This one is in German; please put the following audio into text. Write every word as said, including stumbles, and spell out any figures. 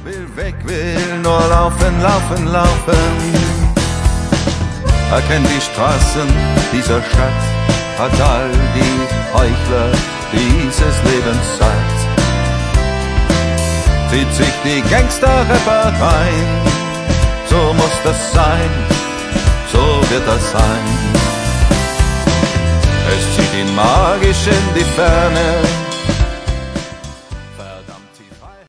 Will weg, will nur laufen, laufen, laufen. Er kennt die Straßen dieser Stadt, hat all die Heuchler dieses Lebens satt. Zieht sich die Gangster-Rapper rein, so muss das sein, so wird das sein. Es zieht ihn magisch in die Ferne,